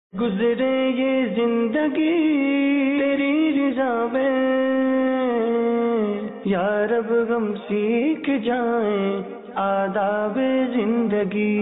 گزرے یہ زندگی تیری رضا میں، یا رب ہم سیکھ جائیں آداب زندگی۔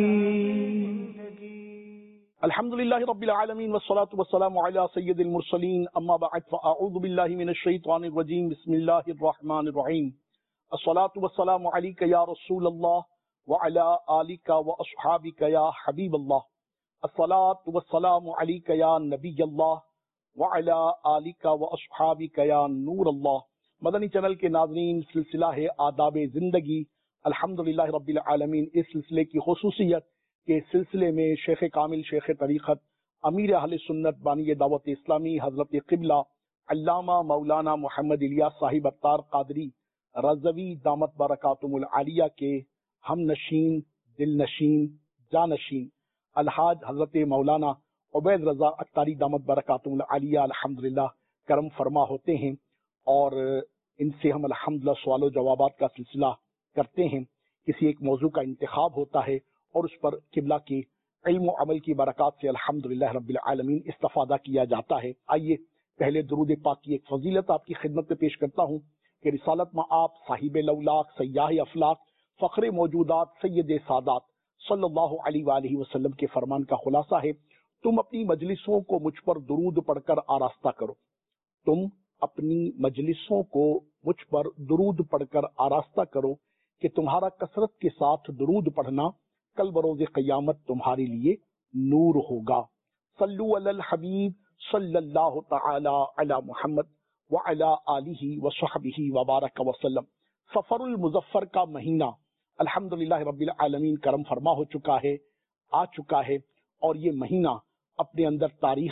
الحمدللہ رب العالمین والصلاة والسلام علی سید المرسلین، اما بعد فاعوذ باللہ من الشیطان الرجیم، بسم اللہ الرحمن الرحیم۔ الصلاة والسلام علیک یا رسول اللہ وعلی آلک واصحابک یا حبیب اللہ، الصلاة والسلام علیک یا نبی اللہ وعلی آلک واصحابک یا نور اللہ۔ مدنی چینل کے ناظرین، سلسلہ ہے آداب زندگی، الحمدللہ رب العالمین۔ اس سلسلے کی خصوصیت کہ سلسلے میں شیخ کامل، شیخ طریقت، امیر اہل سنت، بانی دعوت اسلامی، حضرت قبلہ علامہ مولانا محمد الیاس صاحب عطار قادری رضوی دامت برکاتہم العالیہ کے ہم نشین، دل نشین، جانشین الحاج حضرت مولانا عبید رضا عطاری دامت برکاتہم العالیہ الحمدللہ کرم فرما ہوتے ہیں، اور ان سے ہم الحمدللہ سوال و جوابات کا سلسلہ کرتے ہیں۔ کسی ایک موضوع کا انتخاب ہوتا ہے اور اس پر قبلہ کے علم و عمل کی برکات سے الحمدللہ رب العالمین استفادہ کیا جاتا ہے۔ آئیے پہلے درود پاک کی ایک فضیلت آپ کی خدمت میں پیش کرتا ہوں کہ رسالت میں آپ صاحب لولاق، سیاح افلاق، فخر موجودات، سید سادات صلی اللہ علیہ وآلہ وسلم کے فرمان کا خلاصہ ہے، تم اپنی مجلسوں کو مجھ پر درود پڑھ کر آراستہ کرو، تم اپنی مجلسوں کو مجھ پر درود پڑھ کر آراستہ کرو کہ تمہارا کثرت کے ساتھ درود پڑھنا کل بروز قیامت تمہارے لیے نور ہوگا۔ صلو علی الحبیب صلی اللہ تعالی علی محمد وعلی آلہ وصحبہ وبارک وسلم۔ سفر المظفر کا مہینہ الحمدللہ رب العالمین کرم فرما ہو چکا ہے، آ چکا ہے، اور یہ مہینہ اپنے اندر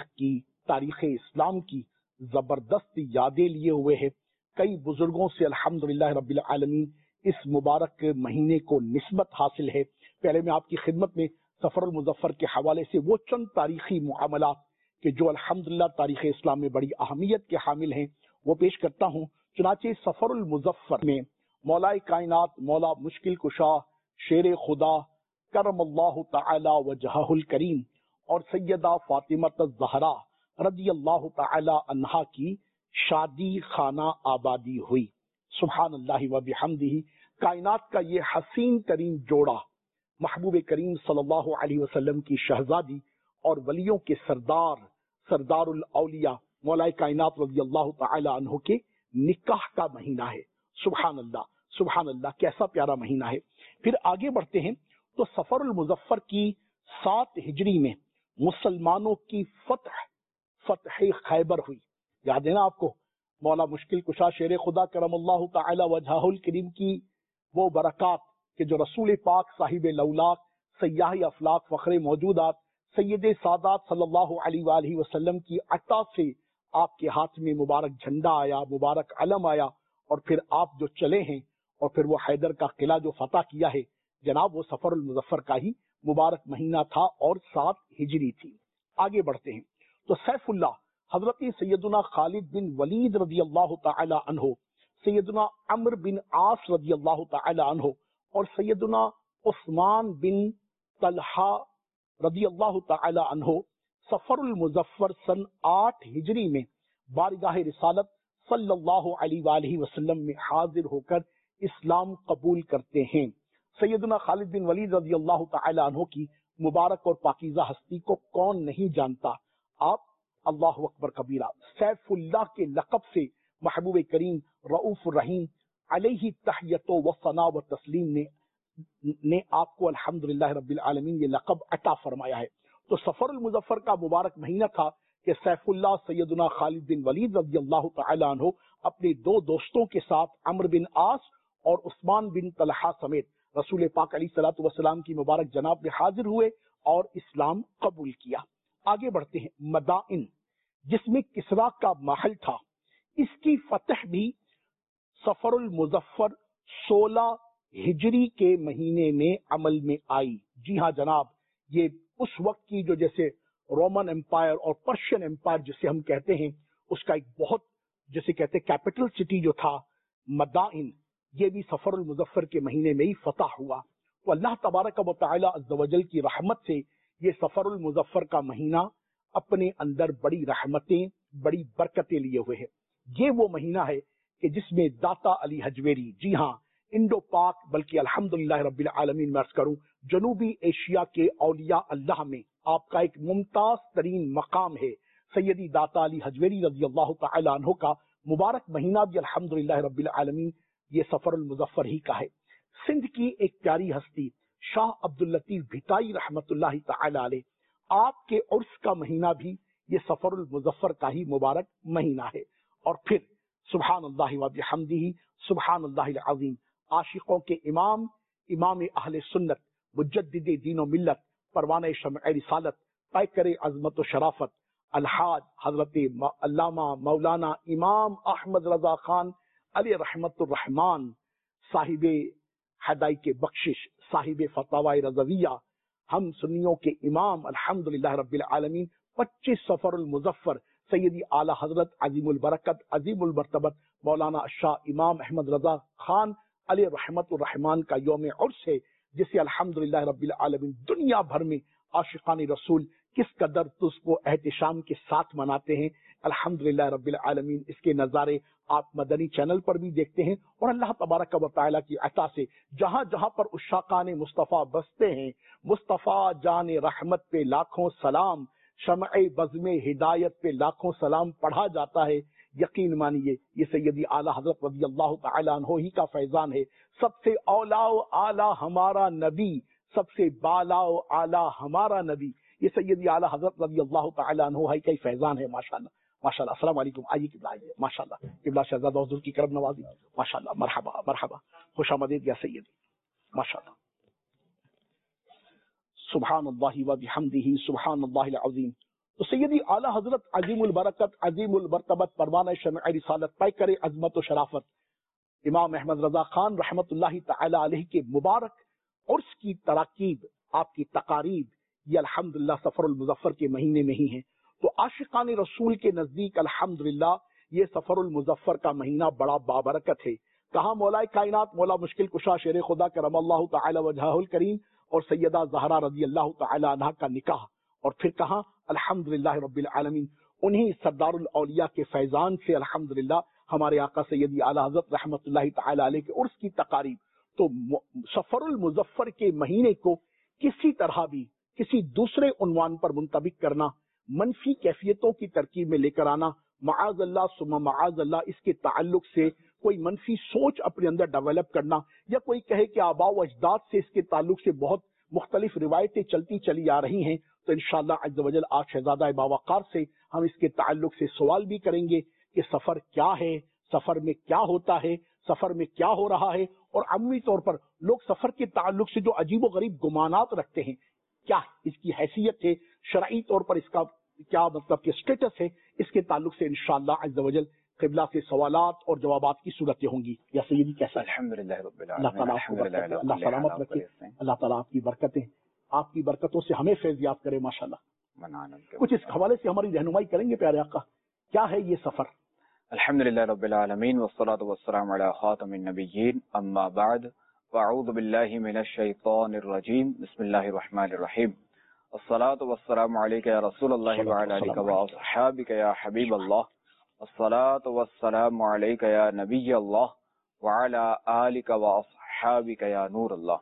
تاریخ اسلام کی زبردست یادیں لیے ہوئے ہے۔ کئی بزرگوں سے الحمدللہ رب العالمین اس مبارک مہینے کو نسبت حاصل ہے۔ پہلے میں آپ کی خدمت میں سفر المظفر کے حوالے سے وہ چند تاریخی معاملات کہ جو الحمدللہ تاریخ اسلام میں بڑی اہمیت کے حامل ہیں وہ پیش کرتا ہوں۔ چنانچہ سفر المظفر میں مولا کائنات، مولا مشکل کشا، شیر خدا کرم اللہ تعالی وجہہ الکریم اور سیدہ فاطمہ الزہرا رضی اللہ تعالی عنہا کی شادی خانہ آبادی ہوئی۔ سبحان اللہ و بحمدہ۔ کائنات کا یہ حسین ترین جوڑا، محبوب کریم صلی اللہ علیہ وسلم کی شہزادی اور ولیوں کے سردار الاولیاء مولا کائنات رضی اللہ تعالی عنہ کے نکاح کا مہینہ ہے۔ سبحان اللہ، سبحان اللہ، کیسا پیارا مہینہ ہے۔ پھر آگے بڑھتے ہیں تو سفر المظفر کی 7 ہجری میں مسلمانوں کی فتح خیبر ہوئی۔ یاد ہے نا آپ کو، مولا مشکل کشا شیر خدا کرم اللہ تعالی وجہہ الکریم کی وہ برکات کہ جو رسول پاک صاحب لولاق، سیاح افلاق، فخر موجودات، سید سادات صلی اللہ علیہ وآلہ وسلم کی عطا سے آپ کے ہاتھ میں مبارک جھنڈا آیا، مبارک علم آیا، اور پھر آپ جو چلے ہیں اور پھر وہ حیدر کا قلعہ جو فتح کیا ہے جناب، وہ سفر المظفر کا ہی مبارک مہینہ تھا اور 7 ہجری تھی۔ آگے بڑھتے ہیں تو سیف اللہ حضرت سیدنا خالد بن ولید رضی اللہ تعالی عنہ، سیدنا عمرو بن عاص رضی اللہ تعالی عنہ اور سیدنا عثمان بن طلحہ رضی اللہ تعالی عنہ سفر المظفر سن 8 ہجری میں بارگاہ رسالت صلی اللہ علیہ وآلہ وسلم میں حاضر ہو کر اسلام قبول کرتے ہیں۔ سیدنا خالد بن ولید رضی اللہ تعالی عنہ کی مبارک اور پاکیزہ ہستی کو کون نہیں جانتا۔ آپ اللہ اکبر کبیرہ سیف اللہ کے لقب سے محبوب کریم رؤوف الرحیم علیہ تحیت و ثنا و تسلیم نے آپ کو الحمدللہ رب العالمین یہ لقب عطا فرمایا ہے۔ تو سفر المظفر کا مبارک مہینہ تھا کہ سیف اللہ سیدنا خالد بن ولید رضی اللہ تعالی عنہ اپنے 2 دوستوں کے ساتھ عمرو بن عاص اور عثمان بن طلحہ سمیت رسول پاک علیہ الصلوۃ والسلام کی مبارک جناب میں حاضر ہوئے اور اسلام قبول کیا۔ آگے بڑھتے ہیں۔ مدائن جس میں کسرا کا محل تھا، اس کی فتح بھی سفر المظفر 16 ہجری کے مہینے میں عمل میں آئی۔ جی ہاں جناب، یہ اس وقت کی جو جیسے رومن امپائر اور پرشین امپائر جسے ہم کہتے ہیں، اس کا ایک بہت جسے کہتے ہیں کیپٹل سٹی جو تھا مدائن، یہ بھی سفر المظفر کے مہینے میں ہی فتح ہوا۔ تو اللہ تبارک و تعالی عز و جل کی رحمت سے یہ سفر المظفر کا مہینہ اپنے اندر بڑی رحمتیں بڑی برکتیں لیے ہوئے ہے. یہ وہ مہینہ ہے کہ جس میں داتا علی حجویری، جی ہاں انڈو پاک بلکہ الحمدللہ رب العالمین میں عرض کروں جنوبی ایشیا کے اولیاء اللہ میں آپ کا ایک ممتاز ترین مقام ہے. سیدی داتا علی حجویری رضی اللہ تعالی عنہ کا مبارک مہینہ بھی الحمدللہ رب العالمین یہ سفر المظفر ہی کا ہے. سندھ کی ایک پیاری ہستی شاہ عبداللطیف بھٹائی رحمت اللہ تعالی علیہ، آپ کے عرس کا مہینہ بھی یہ سفر المظفر کا ہی مبارک مہینہ ہے. اور پھر سبحان اللہ و بحمدہ سبحان اللہ العظیم، عاشقوں کے امام، امام اہل سنت، مجدد دین و ملت، پروانہ شمع رسالت، پیکر عظمت و شرافت، الحاج حضرت علامہ مولانا امام احمد رضا خان علی رحمت الرحمان، صاحب ہدایت بخشش، صاحب فتاوی رضویہ، ہم سنیوں کے امام الحمدللہ رب العالمین 25 سفر المظفر سیدی اعلی حضرت عظیم البرکت عظیم المرتبت مولانا شاہ امام احمد رضا خان علی رحمت الرحمان کا یوم عرس ہے، جسے الحمدللہ رب العالمین دنیا بھر میں عاشقان رسول کس قدر اس کو احتشام کے ساتھ مناتے ہیں. الحمدللہ رب العالمین اس کے نظارے آپ مدنی چینل پر بھی دیکھتے ہیں، اور اللہ تبارک و تعالیٰ کی عطا سے جہاں جہاں پر عشاقان مصطفیٰ بستے ہیں، مصطفیٰ جان رحمت پہ لاکھوں سلام، شمع بزم ہدایت پہ لاکھوں سلام پڑھا جاتا ہے. یقین مانیے یہ سیدی اعلیٰ حضرت رضی اللہ تعالیٰ عنہ ہی کا فیضان ہے. سب سے اولا و اعلیٰ ہمارا نبی، سب سے بالا و اعلیٰ ہمارا نبی، یہ سیدی اعلیٰ حضرت رضی اللہ تعالیٰ عنہ ہی کا ہی فیضان ہے. ماشاءاللہ ماشاءاللہ. السلام علیکم. آئیے قبلہ آئیے. ماشاءاللہ قبلہ شہزادہ حضور کی کرم نوازی. ماشاءاللہ. مرحبا مرحبا. خوش آمدید یا سیدی. ماشاءاللہ. سبحان اللہ و بحمدہ سبحان اللہ العظیم. تو سیدی اعلیٰ حضرت عظیم البرکت عظیم المرتبت پروانہ شمع رسالت پیکر عظمت و شرافت امام احمد رضا خان رحمت اللہ تعالی علیہ کے مبارک عرس کی تراکیب، آپ کی تقاریب یہ الحمدللہ سفر المظفر کے مہینے میں ہی ہیں. تو عاشقان رسول کے نزدیک الحمدللہ یہ سفر المظفر کا مہینہ بڑا بابرکت ہے. کہاں مولا کائنات مولا مشکل کشا شیر خدا کرم اللہ تعالی وجہہ الکریم اور سیدہ زہرا رضی اللہ تعالی عنہا کا نکاح، اور پھر کہاں الحمدللہ رب العالمین انہی سردار الاولیاء کے فیضان سے الحمدللہ ہمارے آقا سیدی اعلیٰ حضرت رحمت اللہ تعالی علیہ کے عرس کی تقاریب. تو سفر المظفر کے مہینے کو کسی طرح بھی کسی دوسرے عنوان پر منطبق کرنا، منفی کیفیتوں کی ترکیب میں لے کر آنا، معاذ اللہ ثم معاذ اللہ اس کے تعلق سے کوئی منفی سوچ اپنے اندر ڈیولپ کرنا، یا کوئی کہے کہ آباء و اجداد سے اس کے تعلق سے بہت مختلف روایتیں چلتی چلی آ رہی ہیں، تو انشاءاللہ عز و جل آج شہزادہ باوقار سے ہم اس کے تعلق سے سوال بھی کریں گے کہ سفر کیا ہے، سفر میں کیا ہوتا ہے، سفر میں کیا ہو رہا ہے، اور عمومی طور پر لوگ سفر کے تعلق سے جو عجیب و غریب گمانات رکھتے ہیں، کیا اس کی حیثیت ہے، شرعی طور پر اس کا کیا مطلب کہ اسٹیٹس ہے، اس کے تعلق سے انشاءاللہ عز و جل قبلہ سے سوالات اور جوابات کی صورتیں ہوں گی. یا سیدی کیسا ہے؟ الحمدللہ رب اللہ تعالیٰ آپ کو العالمین. برکت دے، اللہ سلامت رکھے، اللہ تعالیٰ آپ کی برکتیں، آپ کی برکتوں سے ہمیں فیض یاب کرے. ماشاءاللہ کچھ اس حوالے سے ہماری رہنمائی کریں گے پیارے آقا، کیا ہے یہ سفر؟ الحمدللہ رب العالمین والصلاة والسلام علی خاتم النبیین، اما بعد، واعوذ باللہ من الشیطان الرجیم، بسم اللہ الرحمن الرحیم. الصلاة والسلام علیک یا رسول اللہ وعلی آلک واصحابک یا حبیب اللہ. الصلاة والسلام علیک یا نبی اللہ وعلی آلک واصحابک یا نور اللہ.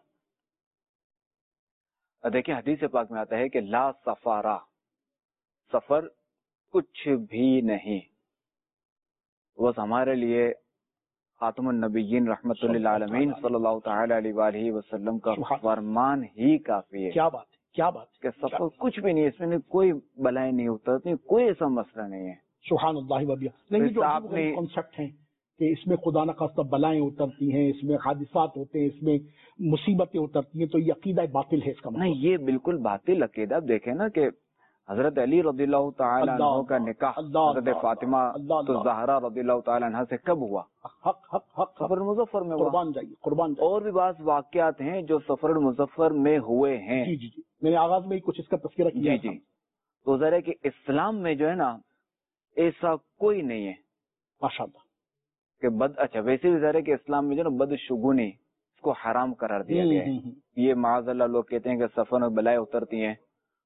دیکھیں حدیث پاک میں آتا ہے کہ لا سفارا، سفر کچھ بھی نہیں. بس ہمارے لیے خاتم النبیین رحمت للعالمین صلی اللہ تعالی علیہ وآلہ وسلم کا فرمان ہی کافی ہے. کیا بات ہے، کیا بات ہے کہ سفر کچھ بھی نہیں، اس میں کوئی بلائیں نہیں اترتی، کوئی ایسا مسئلہ نہیں ہے. سبحان اللہ و بحمدہ. لیکن جو آپ نے کانسیپٹ ہیں کہ اس میں خدا نخواستہ بلائیں اترتی ہیں، اس میں حادثات ہوتے ہیں، اس میں مصیبتیں اترتی ہیں، تو یہ عقیدہ باطل ہے اس کا مطلب نہیں، یہ بالکل باطل عقیدہ. اب دیکھیں نا کہ حضرت علی رضی اللہ تعالی عنہ کا نکاح حضرت فاطمہ زہرا رضی اللہ تعالی عنہ سے کب ہوا؟ سفر المظفر میں ہوا. قربان جائیے، قربان جائیے. اور بھی بعض واقعات ہیں جو سفر المظفر میں ہوئے ہیں. جی جی جی، میں نے آغاز میں ہی کچھ اس کا تذکرہ کیا. جی جی. تو ذرا کہ اسلام میں جو ہے نا ایسا کوئی نہیں ہے ماشاءاللہ کہ اچھا ویسے بھی ذرا کہ اسلام میں جو ہے نا بدشگونی اس کو حرام قرار دیا گیا ہے. یہ معاذ اللہ لوگ کہتے ہیں کہ سفر میں بلائیں اترتی ہیں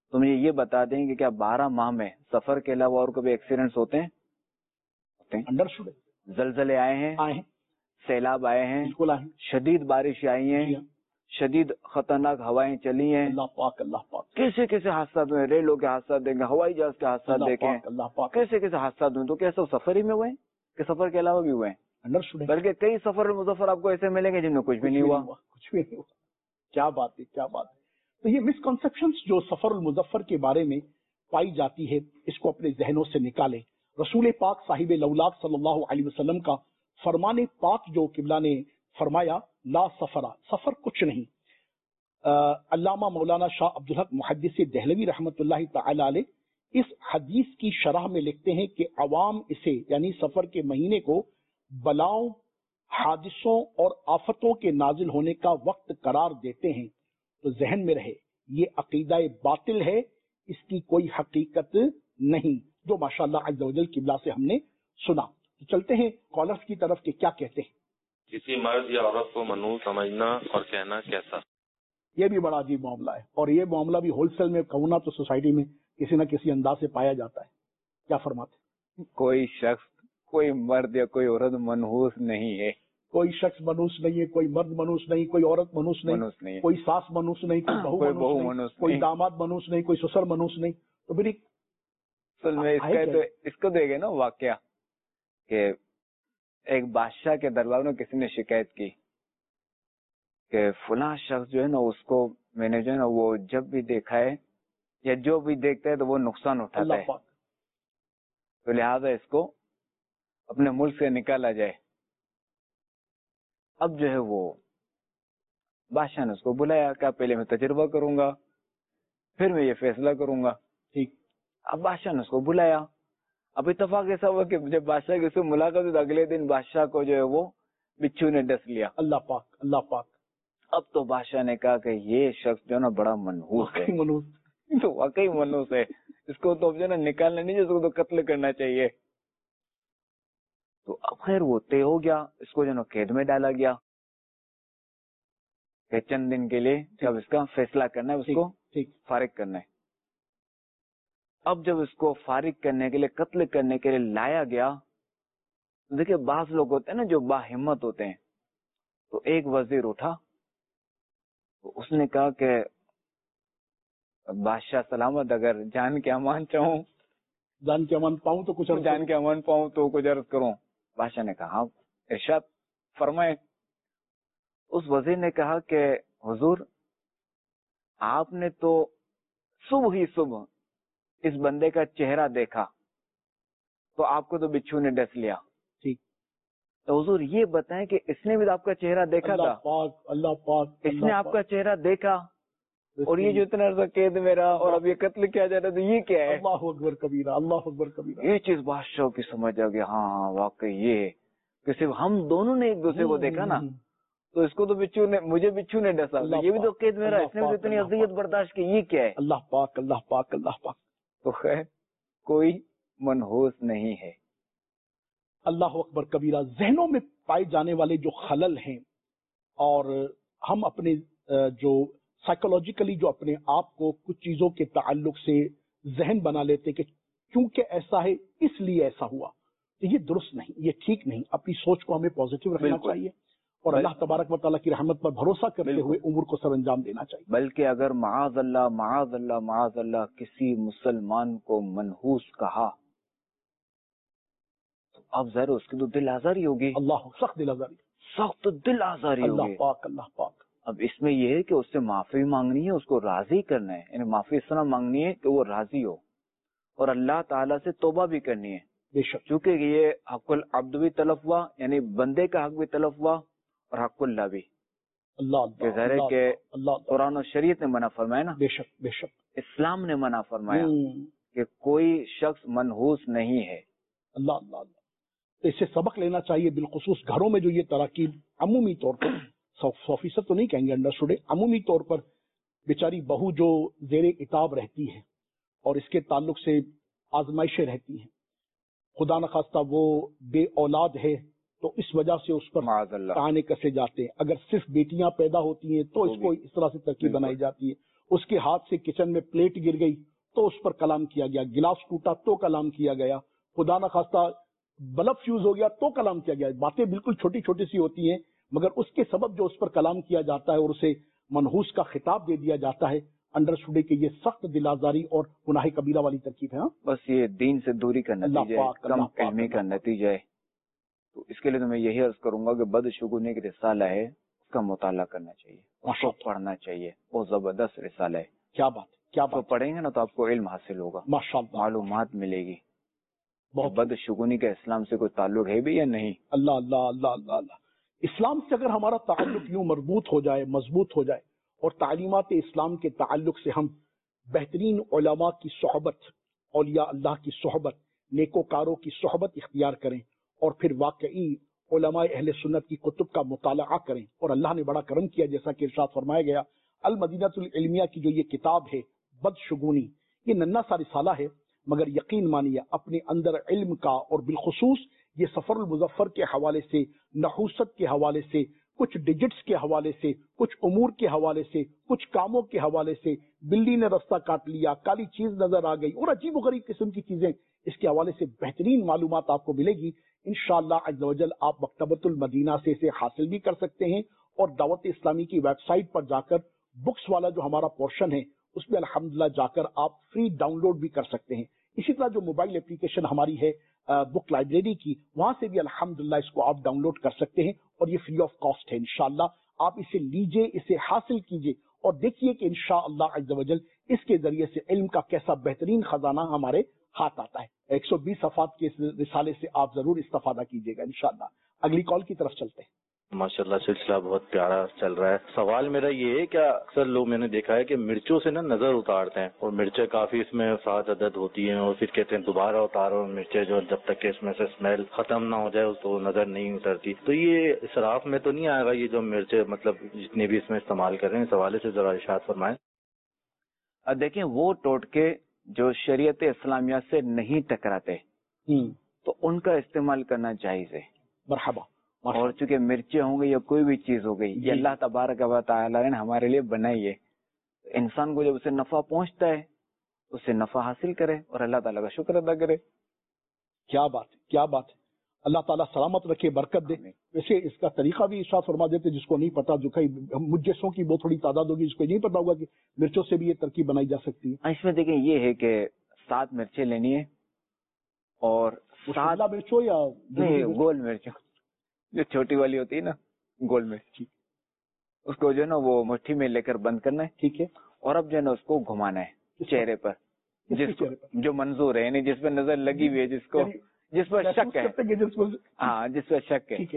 تو مجھے یہ بتا دیں کہ کیا 12 ماہ میں سفر کے علاوہ اور کبھی ایکسیڈنٹس ہوتے ہیں؟ انڈرسٹوڈ. زلزلے آئے ہیں، سیلاب آئے ہیں، بالکل آئے ہیں، شدید بارش آئی ہیں، شدید خطرناک ہوائیں چلی ہیں، اللہ پاک اللہ پاک، کیسے کیسے حادثات ہوئے، ریلوں کے حادثات دیکھیں، ہوائی جہاز کے حادثات دیکھیں، اللہ پاک، کیسے کیسے حادثات ہوئے. تو کیا سب سفر ہی میں ہوئے ہیں کہ سفر کے علاوہ بھی ہوئے ہیں؟ انڈرسٹوڈ. بلکہ کئی سفر مظفر آپ کو ایسے ملیں گے جن میں کچھ بھی نہیں ہوا. کچھ بھی نہیں ہوا. کیا بات ہے، کیا بات ہے. تو یہ مسکنسپشنز جو سفر المظفر کے بارے میں پائی جاتی ہے، اس کو اپنے ذہنوں سے نکالیں. رسول پاک صاحب لولاک صلی اللہ علیہ وسلم کا فرمان پاک جو قبلہ نے فرمایا، لا سفرا، سفر کچھ نہیں. علامہ مولانا شاہ عبدالحق محدث دہلوی رحمۃ اللہ تعالی علیہ اس حدیث کی شرح میں لکھتے ہیں کہ عوام اسے یعنی سفر کے مہینے کو بلاؤں، حادثوں اور آفتوں کے نازل ہونے کا وقت قرار دیتے ہیں. تو ذہن میں رہے یہ عقیدہ باطل ہے، اس کی کوئی حقیقت نہیں، جو ماشاءاللہ عز و جل قبلہ سے ہم نے سنا. تو چلتے ہیں کالرز کی طرف کہ کیا کہتے ہیں. کسی مرد یا عورت کو منحوس سمجھنا اور کہنا کیسا؟ یہ بھی بڑا عجیب معاملہ ہے، اور یہ معاملہ بھی ہول سیل میں کہوں نا تو سوسائٹی میں کسی نہ کسی انداز سے پایا جاتا ہے. کیا فرماتے ہیں؟ کوئی شخص، کوئی مرد یا کوئی عورت منحوس نہیں ہے. کوئی شخص منحوس نہیں ہے، کوئی مرد منحوس نہیں، کوئی عورت منحوس نہیں، کوئی ساس منحوس نہیں، کوئی بہو منحوس نہیں، کوئی داماد منحوس نہیں، کوئی سسر منحوس نہیں. تو پھر اصل میں اس کو دیکھے نا واقعہ کہ ایک بادشاہ کے دربار میں کسی نے شکایت کی کہ فلاں شخص جو ہے نا اس کو میں نے جو ہے نا وہ جب بھی دیکھا ہے یا جو بھی دیکھتا ہے تو وہ نقصان اٹھاتا ہے، تو لہٰذا اس کو اپنے ملک سے نکالا جائے. اب جو ہے وہ بادشاہ نے اس کو بلایا کہ پہلے میں تجربہ کروں گا پھر میں یہ فیصلہ کروں گا. ٹھیک. اب بادشاہ نے اس کو بلایا. اب اتفاق ایسا ہوا کہ جب بادشاہ کی اس سے ملاقات ہوئی تو اگلے دن بادشاہ کو جو ہے وہ بچھو نے ڈس لیا. اللہ پاک اللہ پاک. اب تو بادشاہ نے کہا کہ یہ شخص جو ہے نا بڑا منحوس ہے، تو واقعی منحوس ہے، اس کو تو جو ہے نا نکالنا نہیں، اس کو تو قتل کرنا چاہیے. تو اب خیر وہ طے ہو گیا، اس کو جو ہے نا قید میں ڈالا گیا کہ چند دن کے لیے جب اس کا فیصلہ کرنا ہے اس کو فارغ کرنا ہے. اب جب اس کو فارغ کرنے کے لیے قتل کرنے کے لیے لایا گیا، دیکھیں بعض لوگ ہوتے ہیں نا جو باہمت ہوتے ہیں. تو ایک وزیر اٹھا، تو اس نے کہا کہ بادشاہ سلامت، اگر جان کے امان چاہوں، جان کے امان پاؤں تو کچھ جان کے امان پاؤں تو کچھ عرض کروں. بادشاہ نے کہا ارشاد فرمائے. اس وزیر نے کہا کہ حضور آپ نے تو صبح ہی صبح اس بندے کا چہرہ دیکھا تو آپ کو تو بچھو نے ڈس لیا. ٹھیک. تو حضور یہ بتائیں کہ اس نے بھی آپ کا چہرہ دیکھا تھا؟ اللہ پاک اس نے آپ کا چہرہ دیکھا اور یہ جو اتنا عرصہ قید میں رہا اور اب یہ قتل کیا جا رہا تو یہ کیا ہے؟ اللہ اکبر کبیرہ، اللہ اکبر کبیرہ. یہ چیز بادشاہ کی سمجھ آ گئی. ہاں واقعی یہ کہ صرف ہم دونوں نے ایک دوسرے کو دیکھا نا، تو اس کو تو مجھے بچھو نے ڈسا، یہ بھی تو قید میں رہا، اس نے بھی اتنی اذیت برداشت کی، یہ کیا ہے؟ اللہ پاک اللہ پاک اللہ پاک. تو خیر کوئی منحوس نہیں ہے. اللہ اکبر کبیرہ. ذہنوں میں پائے جانے والے جو خلل ہیں، اور ہم اپنے جو سائیکولوجیکلی جو اپنے آپ کو کچھ چیزوں کے تعلق سے ذہن بنا لیتے کہ کیونکہ ایسا ہے اس لیے ایسا ہوا، تو یہ درست نہیں، یہ ٹھیک نہیں. اپنی سوچ کو ہمیں پازیٹیو رکھنا چاہیے اور اللہ تبارک و تعالیٰ کی رحمت پر بھروسہ کرتے ہوئے امور کو سر انجام دینا چاہیے. بلکہ اگر معاذ اللہ معاذ اللہ معاذ اللہ کسی مسلمان کو منحوس کہا تو اب ظاہر اس کی تو دل آزاری ہوگی. اللہ سخت دل آزاری، سخت دل آزاری ہوگی. اللہ پاک اللہ پاک. اب اس میں یہ ہے کہ اس سے معافی مانگنی ہے، اس کو راضی کرنا ہے، یعنی معافی اس طرح مانگنی ہے کہ وہ راضی ہو، اور اللہ تعالیٰ سے توبہ بھی کرنی ہے. بے شک. چونکہ یہ حق العبد بھی تلف ہوا، یعنی بندے کا حق بھی تلف ہوا اور حق اللہ بھی. اللہ ظاہر ہے کہ قرآن و شریعت نے منع فرمایا نا، بے شک بے شک، اسلام نے منع فرمایا کہ کوئی شخص منحوس نہیں ہے. اللہ اللہ اللہ. تو اس سے سبق لینا چاہیے، بالخصوص گھروں میں جو یہ تراکیب عمومی طور پر 100% تو نہیں کہیں گے انڈرسٹوڈ، عمومی طور پر بیچاری بہو جو زیر عتاب رہتی ہے اور اس کے تعلق سے آزمائشیں رہتی ہیں، خدا نخواستہ وہ بے اولاد ہے تو اس وجہ سے اس پر تانے کسے جاتے ہیں. اگر صرف بیٹیاں پیدا ہوتی ہیں تو اس کو اس طرح سے ترکیب بنائی جاتی ہے، اس کے ہاتھ سے کچن میں پلیٹ گر گئی تو اس پر کلام کیا گیا، گلاس ٹوٹا تو کلام کیا گیا، خدا نخواستہ بلب فیوز ہو گیا تو کلام کیا گیا. باتیں بالکل چھوٹی چھوٹی سی ہوتی ہیں، مگر اس کے سبب جو اس پر کلام کیا جاتا ہے اور اسے منحوس کا خطاب دے دیا جاتا ہے، انڈرسٹوڈ کہ یہ سخت دل آزاری اور گناہ کبیرہ والی ترکیب ہے. بس یہ دین سے دوری کا نتیجہ ہے، کم علمی کا نتیجہ ہے. تو اس کے لیے تو میں یہی عرض کروں گا کہ بدشگونی کا رسالہ ہے، اس کا مطالعہ کرنا چاہیے، اس کو پڑھنا چاہیے. بہت زبردست رسالہ ہے. کیا بات، کیا بات. پڑھیں گے نا تو آپ کو علم حاصل ہوگا، ماشاءاللہ، معلومات ملے گی. بدشگونی کا اسلام سے کوئی تعلق ہے بھی یا نہیں؟ اللہ اللہ اللہ اللہ اللہ. اسلام سے اگر ہمارا تعلق یوں مربوط ہو جائے، مضبوط ہو جائے، اور تعلیمات اسلام کے تعلق سے ہم بہترین علماء کی صحبت، اولیاء اللہ کی صحبت، نیکوکاروں کی صحبت اختیار کریں، اور پھر واقعی علماء اہل سنت کی کتب کا مطالعہ کریں. اور اللہ نے بڑا کرم کیا، جیسا کہ ارشاد فرمایا گیا، المدینۃ العلمیہ کی جو یہ کتاب ہے بدشگونی، یہ ننھا سا رسالہ ہے، مگر یقین مانیے اپنے اندر علم کا، اور بالخصوص یہ سفر المظفر کے حوالے سے، نحوست کے حوالے سے، کچھ ڈیجٹس کے حوالے سے، کچھ امور کے حوالے سے، کچھ کاموں کے حوالے سے، بلی نے رستہ کاٹ لیا، کالی چیز نظر آ گئی، اور عجیب و غریب قسم کی چیزیں، اس کے حوالے سے بہترین معلومات آپ کو ملے گی. انشاءاللہ عز و جل آپ مکتبۃ المدینہ سے اسے حاصل بھی کر سکتے ہیں، اور دعوت اسلامی کی ویب سائٹ پر جا کر بکس والا جو ہمارا پورشن ہے اس میں الحمدللہ جا کر آپ فری ڈاؤن لوڈ بھی کر سکتے ہیں. اسی طرح جو موبائل اپلیکیشن ہماری ہے بک لائبریری کی، وہاں سے بھی الحمدللہ اس کو آپ ڈاؤن لوڈ کر سکتے ہیں، اور یہ فری آف کاسٹ ہے. انشاءاللہ آپ اسے لیجئے، اسے حاصل کیجئے، اور دیکھیے کہ انشاءاللہ عز و جل اس کے ذریعے سے علم کا کیسا بہترین خزانہ ہمارے ہاتھ آتا ہے. 120 صفحات کے اس رسالے سے آپ ضرور استفادہ کیجئے گا انشاءاللہ. اگلی کال کی طرف چلتے ہیں. ماشاءاللہ سلسلہ بہت پیارا چل رہا ہے. سوال میرا یہ ہے، کیا اکثر لوگ میں نے دیکھا ہے کہ مرچوں سے نا نظر اتارتے ہیں، اور مرچیں کافی اس میں 7 عدد ہوتی ہیں، اور پھر کہتے ہیں دوبارہ اتارو مرچیں، جو جب تک کہ اس میں سے اسمیل ختم نہ ہو جائے تو نظر نہیں اترتی. تو یہ اسراف میں تو نہیں آئے گا یہ جو مرچیں مطلب جتنے بھی اس میں استعمال کر رہے ہیں؟ اس حوالے سے ذرا ارشاد فرمائیں. دیکھیں وہ ٹوٹکے جو شریعت اسلامیہ سے نہیں ٹکراتے تو ان کا استعمال کرنا جائز ہے. مرحبا. اور چونکہ مرچیں ہوں گی یا کوئی بھی چیز ہو گئی، یہ اللہ تبارک و تعالی نے ہمارے لیے بنائی ہے. انسان کو جب اسے نفع پہنچتا ہے اسے نفع حاصل کرے اور اللہ تعالیٰ کا شکر ادا کرے. کیا بات ہے، کیا بات ہے. اللہ تعالیٰ سلامت رکھے، برکت دے. ویسے اس کا طریقہ بھی ارشاد فرما دیتے، جس کو نہیں پتا، جو کئی مجسوں کی بہت تھوڑی تعداد ہوگی جس کو نہیں پتا ہوگا کہ مرچوں سے بھی یہ ترکیب بنائی جا سکتی ہے. اس میں دیکھیں یہ ہے کہ 7 مرچیں لینی ہے، اور 7 مرچوں یا گول مرچوں جو چھوٹی والی ہوتی ہے نا، گول مرچ، اس کو جو ہے نا وہ مٹھی میں لے کر بند کرنا ہے. ٹھیک ہے. اور اب جو ہے نا اس کو گھمانا ہے چہرے پر، جو منظور ہے، یعنی جس پہ نظر لگی ہوئی ہے، جس پر شک ہے، ہاں جس پر شک ہے،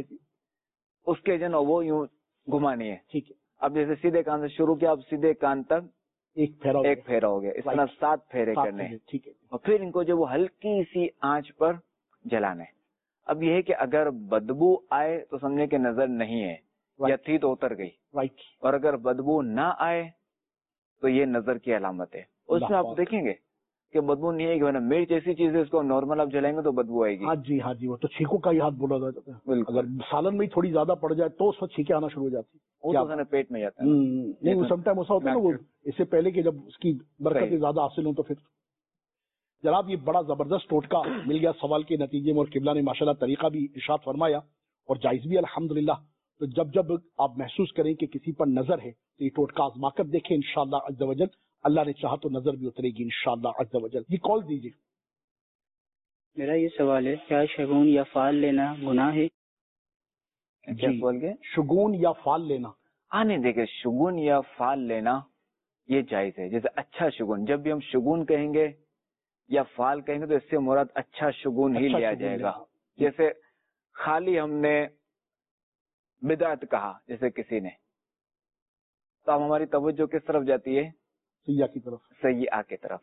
اس کے جو ہے نا وہ یوں گھمانی ہے. ٹھیک ہے. اب جیسے سیدھے کان سے شروع کیا، اب سیدھے کان تک ایک پھیرا ہو گیا. اس طرح 7 پھیرے کرنے ہیں. ٹھیک ہے. اور پھر ان کو جو وہ ہلکی سی آنچ پر جلانا ہے. اب یہ ہے کہ اگر بدبو آئے تو سمجھے کہ نظر نہیں ہے، یا تھی تو اتر گئی. اور اگر بدبو نہ آئے تو یہ نظر کی علامت ہے. اس میں آپ دیکھیں گے کہ بدبو نہیں ہے کہ مرچ ایسی چیز ہے، اس کو نارمل آپ جلائیں گے تو بدبو آئے گی. ہاں جی، ہاں جی، وہ تو چھینکوں کا ہی ہاتھ بولا جاتا ہے. اگر سالن میں تھوڑی زیادہ پڑ جائے تو اس میں چھینکیں آنا شروع ہو جاتی ہے. وہ تو پیٹ میں جاتا ہے. نہیں، وہ سم ٹائم ایسا ہوتا ہے نا، وہ اس سے پہلے کہ جب اس کی برکتیں زیادہ حاصل ہوں تو پھر. جناب یہ بڑا زبردست ٹوٹکا مل گیا سوال کے نتیجے میں، اور قبلہ نے ماشاءاللہ طریقہ بھی ارشاد فرمایا اور جائز بھی الحمدللہ. تو جب آپ محسوس کریں کہ کسی پر نظر ہے تو یہ ٹوٹکا آزما کر دیکھیں، انشاءاللہ عز و جل اللہ نے چاہا تو نظر بھی اترے گی انشاءاللہ عز و جل. یہ کال دیجیے. میرا یہ سوال ہے، کیا شگون یا فال لینا گناہ ہے؟ کیا بول گئے؟ شگون یا فال لینا؟ ہاں نہیں، دیکھیں شگون یا فال لینا یہ جائز ہے. جیسے اچھا شگون، جب بھی ہم شگون کہیں گے یا فال کہیں گے تو اس سے مراد اچھا شگون ہی لیا جائے گا. جیسے خالی ہم نے بدعت کہا جیسے کسی نے، تو اب ہماری توجہ کس طرف جاتی ہے؟ سیاح کی طرف، سیاح کی طرف.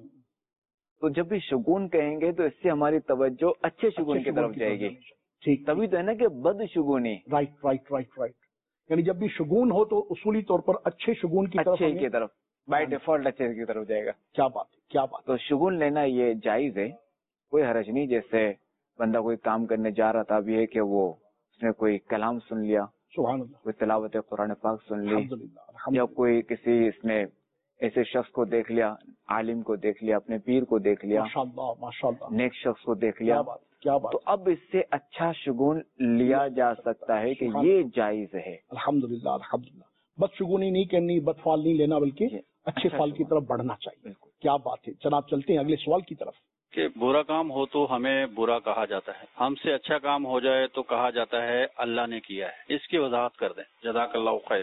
تو جب بھی شگون کہیں گے تو اس سے ہماری توجہ اچھے شگون کی طرف جائے گی. ٹھیک، تبھی تو ہے نا کہ بد شگونی. Right right right right. یعنی جب بھی شگون ہو تو اصولی طور پر اچھے شگون کی طرف، اچھے کی طرف، بائی ڈیفالٹ اچھے کی طرف جائے گا. کیا بات ہے، کیا بات. تو شگون لینا یہ جائز ہے، کوئی حرج نہیں. جیسے بندہ کوئی کام کرنے جا رہا تھا، اب یہ کہ وہ اس نے کوئی کلام سن لیا، سبحان اللہ، کوئی تلاوت قرآن پاک سن لی، یا کوئی کسی اس نے ایسے شخص کو دیکھ لیا، عالم کو دیکھ لیا، اپنے پیر کو دیکھ لیا، ماشاءاللہ ماشاءاللہ، نیک شخص کو دیکھ لیا، کیا بات، تو اب اس سے اچھا شگون لیا جا سکتا ہے کہ یہ جائز ہے۔ الحمدللہ الحمدللہ، بدشگونی نہیں کرنی، بدفعل نہیں لینا، بلکہ اچھے فعل کی طرف بڑھنا چاہیے۔ کیا بات ہے جناب، چلتے ہیں اگلے سوال کی طرف۔ کہ برا کام ہو تو ہمیں برا کہا جاتا ہے، ہم سے اچھا کام ہو جائے تو کہا جاتا ہے اللہ نے کیا ہے، اس کی وضاحت کر دیں، جزاک اللہ خیر۔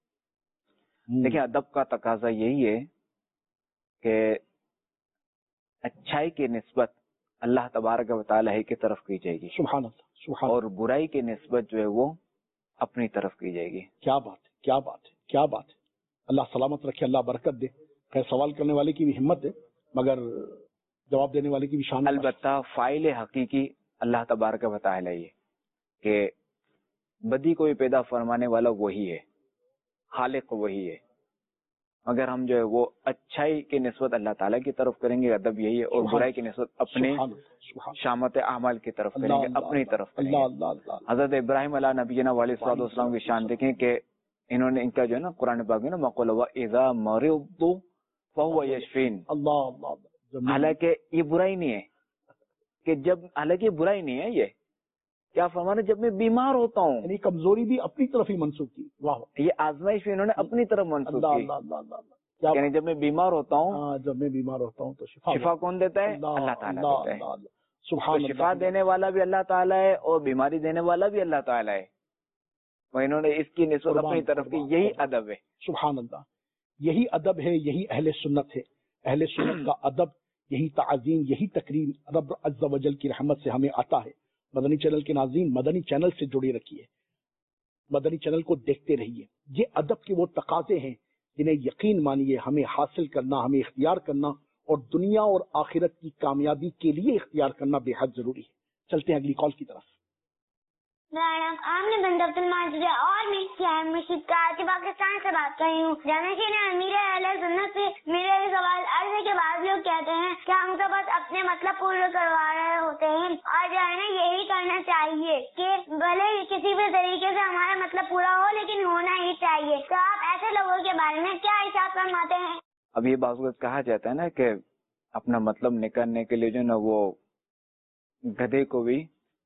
دیکھیں، ادب کا تقاضا یہی ہے کہ اچھائی کی نسبت اللہ تبارک و تعالی کی طرف کی جائے گی، سبحان اللہ سبحان اور برائی کی نسبت جو ہے وہ اپنی طرف کی جائے گی۔ کیا بات ہے، کیا بات ہے، کیا بات ہے، اللہ سلامت رکھے، اللہ برکت دے۔ خیر، سوال کرنے والے کی بھی ہمت ہے، مگر جواب دینے والے کی بھی شان۔ البتہ فاعل حقیقی اللہ تبارک و تعالی ہے کہ بدی کو بھی پیدا فرمانے والا وہی ہے، خالق وہی ہے، مگر ہم جو ہے وہ اچھائی کی نسبت اللہ تعالیٰ کی طرف کریں گے، ادب یہی ہے، اور برائی کی نسبت اپنے شامت اعمال کی طرف کریں گے، اپنی طرف کریں گے۔ حضرت ابراہیم علیہ نبینا علیہ السلام کی شان دیکھیں کہ انہوں نے، ان کا جو ہے نا قرآن پاک میں نا مقول اذا مرضت فهو یشفین، حالانکہ یہ برائی نہیں ہے کہ جب، حالانکہ یہ برائی نہیں ہے، یہ کیا فرمانا، جب میں بیمار ہوتا ہوں، یعنی کمزوری بھی اپنی طرف ہی منسوخ کی۔ واہ، یہ آزمائش بھی انہوں نے اپنی طرف منسوخ کی، یعنی جب میں بیمار ہوتا ہوں، جب میں بیمار ہوتا ہوں تو شفا کون دیتا ہے؟ اللہ تعالیٰ دیتا ہے۔ تو شفا دینے والا بھی اللہ تعالیٰ ہے اور بیماری دینے والا بھی اللہ تعالیٰ ہے، وہ انہوں نے اس کی نسبت اپنی طرف کی۔ یہی ادب ہے، سبحان اللہ، یہی ادب ہے، یہی اہل سنت ہے۔ اہل سنت کا ادب، یہی تعظیم، یہی تکریم رب عز و جل کی رحمت سے ہمیں آتا ہے۔ مدنی چینل کے ناظرین، مدنی چینل سے جڑے رکھیے، مدنی چینل کو دیکھتے رہیے۔ یہ ادب کے وہ تقاضے ہیں جنہیں یقین مانیے ہمیں حاصل کرنا، ہمیں اختیار کرنا، اور دنیا اور آخرت کی کامیابی کے لیے اختیار کرنا بے حد ضروری ہے۔ چلتے ہیں اگلی کال کی طرف۔ میرا نام آمنہ بنت عبد الماجد ہے اور میں شہر مشید کراچی پاکستان سے بات کر رہی ہوں۔ جانشین امیر اہل سنت سے میرا یہ سوال عرض ہے کہ بعض لوگ کہتے ہیں کہ ہم تو بس اپنے مطلب پورے کروا رہے ہوتے ہیں، اور جو ہے نا یہی کرنا چاہیے کہ بھلے کسی بھی طریقے سے ہمارا مطلب پورا ہو لیکن ہونا ہی چاہیے۔ تو آپ ایسے لوگوں کے بارے میں کیا ارشاد فرماتے ہیں؟ اب یہ بعض وقت کہا جاتا ہے نا کہ اپنا مطلب نکالنے کے لیے جو نا وہ گدھے کو بھی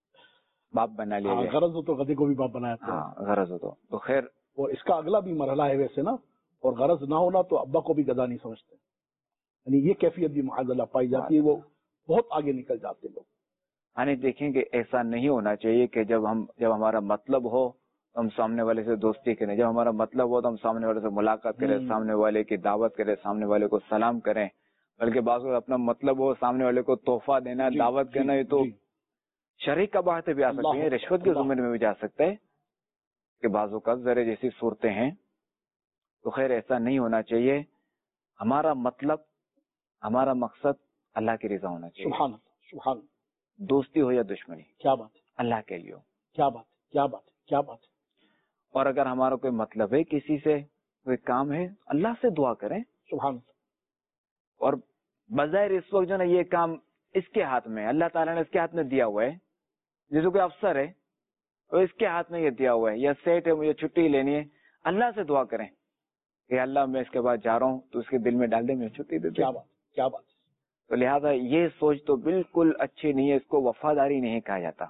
باپ بنا لیا جائے۔ غرض ہو تو گدھے کو بھی باپ بنایا تھا۔ ہاں، غرض ہو تو خیر، اور اس کا اگلا بھی مرحلہ ہے ویسے نا، اور غرض نہ ہونا تو ابا کو بھی گدھا نہیں سمجھتے، یعنی یہ کیفیت بھی معاذ اللہ پائی جاتی ہے، وہ بہت آگے نکل جاتے لوگ۔ یعنی دیکھیں کہ ایسا نہیں ہونا چاہیے کہ جب ہمارا مطلب ہو تو ہم سامنے والے سے دوستی کریں، جب ہمارا مطلب ہو تو ہم سامنے والے سے ملاقات کریں، سامنے والے کی دعوت کریں، سامنے والے کو سلام کریں، بلکہ بعض وقت اپنا مطلب ہو سامنے والے کو تحفہ دینا، دعوت کرنا، یہ تو شرعی قباحت بھی آ سکتی ہیں، رشوت کے زمرے میں بھی جا سکتا ہے کہ بعض اوقات ذرے جیسی صورتیں ہیں، تو خیر ایسا نہیں ہونا چاہیے۔ ہمارا مطلب، ہمارا مقصد اللہ کی رضا ہونا چاہیے، سبحان اللہ سبحان اللہ، دوستی ہو یا دشمنی، کیا بات ہے، اللہ کے لیے ہو۔ کیا بات ہے، کیا بات ہے، کیا بات ہے۔ اور اگر ہمارا کوئی مطلب ہے کسی سے، کوئی کام ہے، اللہ سے دعا کریں، سبحان اللہ۔ اور بظاہر اس وقت جو نا یہ کام اس کے ہاتھ میں، اللہ تعالیٰ نے اس کے ہاتھ میں دیا ہوا ہے، جیسے کوئی افسر ہے اور اس کے ہاتھ میں یہ دیا ہوا ہے، یا سیٹ ہے مجھے چھٹی لینی ہے، اللہ سے دعا کریں کہ اللہ میں اس کے بعد جا رہا ہوں تو اس کے دل میں ڈال دے، مجھے چھٹی دے دے۔ کیا بات، کیا بات۔ تو لہذا یہ سوچ تو بالکل اچھی نہیں ہے، اس کو وفاداری نہیں کہا جاتا،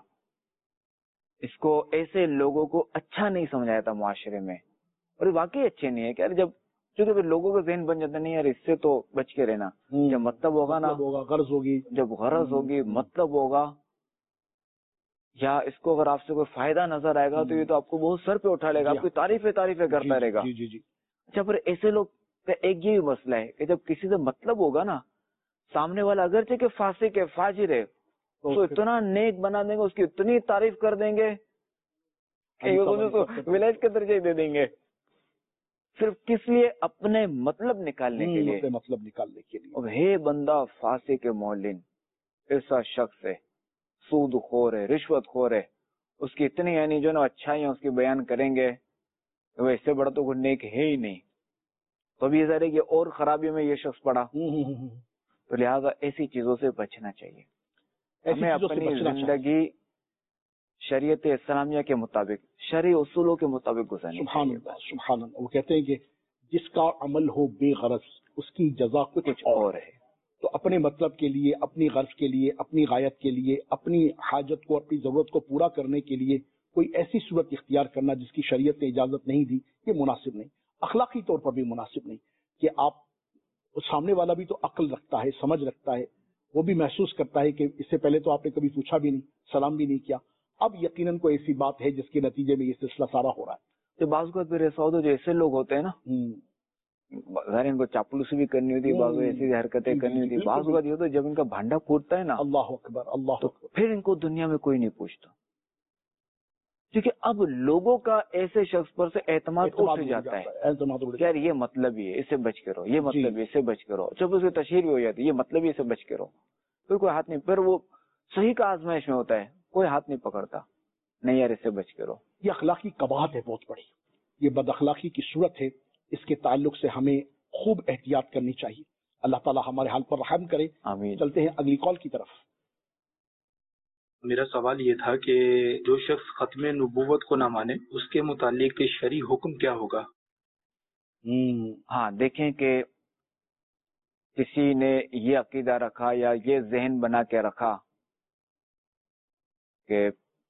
اس کو ایسے لوگوں کو اچھا نہیں سمجھا جاتا معاشرے میں، اور یہ واقعی اچھے نہیں ہے کہ یار جب چونکہ پھر لوگوں کا ذہن بن جاتا نہیں یار اس سے تو بچ کے رہنا، جب مطلب ہوگا نا، غرض ہوگی، جب غرض ہوگی، مطلب ہوگا، یا اس کو اگر آپ سے کوئی فائدہ نظر آئے گا تو یہ تو آپ کو بہت سر پہ اٹھا لے گا، آپ کی تعریفیں کرتا رہے گا۔ اچھا، پھر ایسے لوگ کا ایک یہ مسئلہ ہے کہ جب کسی سے مطلب ہوگا نا، سامنے والا اگرچہ کہ فاسق ہے، فاجر ہے، تو اتنا نیک بنا دیں گے، اس کی اتنی تعریف کر دیں گے کہ ولایت کے درجے دے دیں گے، صرف کس لیے؟ اپنے مطلب نکالنے کے لیے، مطلب نکالنے کے لیے۔ اب ہے بندہ فاسق مولن، ایسا شخص ہے، سود خور ہے، رشوت خور ہے، اس کی اتنی یعنی جو نا اچھائیاں اس کی بیان کریں گے، وہ اس سے بڑا تو کوئی نیک ہے ہی نہیں، تو اب یہ ظاہر ہے کہ اور خرابیوں میں یہ شخص پڑا، تو لہٰذا ایسی چیزوں سے بچنا چاہیے۔ ہمیں اپنی زندگی شریعت اسلامیہ کے مطابق، شرعی اصولوں کے مطابق گزارنی چاہیے۔ سبحان اللہ، وہ کہتے ہیں کہ جس کا عمل ہو بے غرض اس کی جزا کچھ اور ہے. تو اپنے مطلب کے لیے، اپنی غرض کے لیے، اپنی غایت کے لیے، اپنی حاجت کو، اپنی ضرورت کو پورا کرنے کے لیے کوئی ایسی صورت اختیار کرنا جس کی شریعت نے اجازت نہیں دی، یہ مناسب نہیں، اخلاقی طور پر بھی مناسب نہیں. کہ آپ سامنے والا بھی تو عقل رکھتا ہے، سمجھ رکھتا ہے، وہ بھی محسوس کرتا ہے کہ اس سے پہلے تو آپ نے کبھی پوچھا بھی نہیں، سلام بھی نہیں کیا، اب یقیناً کوئی ایسی بات ہے جس کے نتیجے میں یہ سلسلہ سارا ہو رہا ہے. تو بعض کو پھر ایسا ہوتا ہے جو ایسے لوگ ہوتے ہیں نا، ظاہر ان کو چاپلوسی بھی کرنی ہوتی ہے، بعض ایسی حرکتیں کرنی ہوتی ہے، بعض اوقات یہ ہوتا ہے جب ان کا بھانڈا پھوٹتا ہے نا، اللہ اکبر اللہ اکبر، پھر ان کو دنیا میں کوئی نہیں پوچھتا، کیونکہ اب لوگوں کا ایسے شخص پر سے اعتماد اٹھ جاتا ہے کہ یار یہ مطلب ہی ہے، اس سے بچ کے رہو، یہ مطلب ہے، اس سے بچ کے رہو. جب اس کی تشہیر بھی ہو جاتی ہے، یہ مطلب ہی اس سے بچ کے رہو، پھر کوئی ہاتھ نہیں، پھر وہ صحیح کا آزمائش میں ہوتا ہے، کوئی ہاتھ نہیں پکڑتا، نہیں یار اس سے بچ کے رہو. یہ اخلاقی قباحت ہے بہت بڑی، یہ بد اخلاقی کی صورت ہے. اس کے تعلق سے ہمیں خوب احتیاط کرنی چاہیے. اللہ تعالیٰ ہمارے حال پر رحم کرے. آمین. چلتے ہیں اگلی کال کی طرف. میرا سوال یہ تھا کہ جو شخص ختم نبوت کو نہ مانے اس کے متعلق شرعی حکم کیا ہوگا؟ ہاں دیکھیں کہ کسی نے یہ عقیدہ رکھا یا یہ ذہن بنا کے رکھا کہ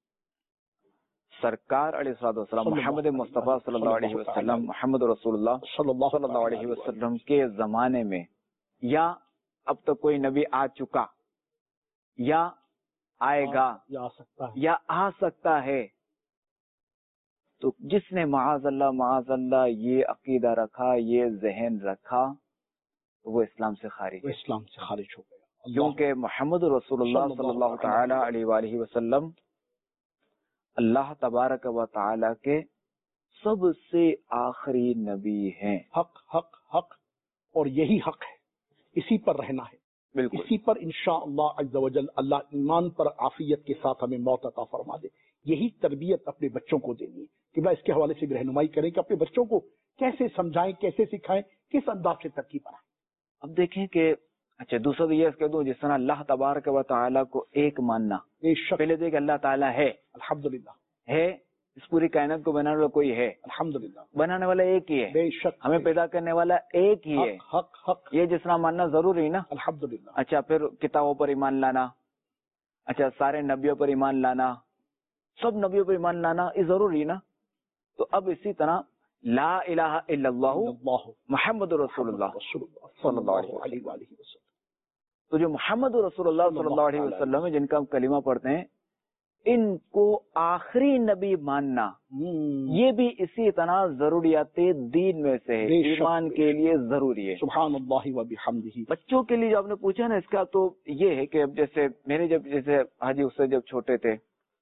سرکار علیہ الصلوۃ والسلام محمد مصطفیٰ صلی اللہ علیہ وسلم، محمد رسول اللہ صلی اللہ علیہ وسلم کے زمانے میں یا اب تک کوئی نبی آ چکا یا آئے گا یا آ سکتا ہے، تو جس نے معاذ اللہ یہ عقیدہ رکھا، یہ ذہن رکھا، تو وہ اسلام سے خارج ہو گیا. کیونکہ محمد رسول اللہ صلی اللہ تعالی علیہ وآلہ وسلم اللہ تبارک و تعالی کے سب سے آخری نبی ہیں. حق اور یہی حق ہے، اسی پر رہنا ہے. بالکل اسی پر انشاءاللہ عز و جل اللہ ایمان پر عافیت کے ساتھ ہمیں موت عطا فرما دے. یہی تربیت اپنے بچوں کو دینی ہے کہ بھائی اس کے حوالے سے بھی رہنمائی کریں کہ اپنے بچوں کو کیسے سمجھائیں، کیسے سکھائیں، کس انداز سے ترکیب بنائیں. اب دیکھیں کہ اچھا دوسرا تو یہ کہہ دوں، جس طرح اللہ تبارک و تعالیٰ کو ایک ماننا، پہلے تو کہ اللہ تعالیٰ ہے، الحمدللہ ہے، اس پوری کائنات کو بنانے والا کوئی ہے، الحمدللہ بنانے والا ایک ہی ہے، بے شک، ہمیں پیدا کرنے والا ایک ہی ہے. حق یہ جس طرح ماننا ضروری نا. الحمدللہ. اچھا پھر کتابوں پر ایمان لانا، اچھا سارے نبیوں پر ایمان لانا، سب نبیوں پر ایمان لانا یہ ضروری نا. تو اب اسی طرح لا الہ الا اللہ محمد رسول اللہ صلی اللہ علیہ وسلم. تو جو محمد رسول اللہ صلی اللہ علیہ وسلم جن کا ہم کلمہ پڑھتے ہیں، ان کو آخری نبی ماننا یہ بھی اسی طرح ضروریات دین میں سے ہے، ایمان کے لیے ضروری ہے. سبحان اللہ و بحمدہ. بچوں کے لیے جو آپ نے پوچھا نا، اس کا تو یہ ہے کہ اب جیسے میرے جیسے حاجی اس سے جب چھوٹے تھے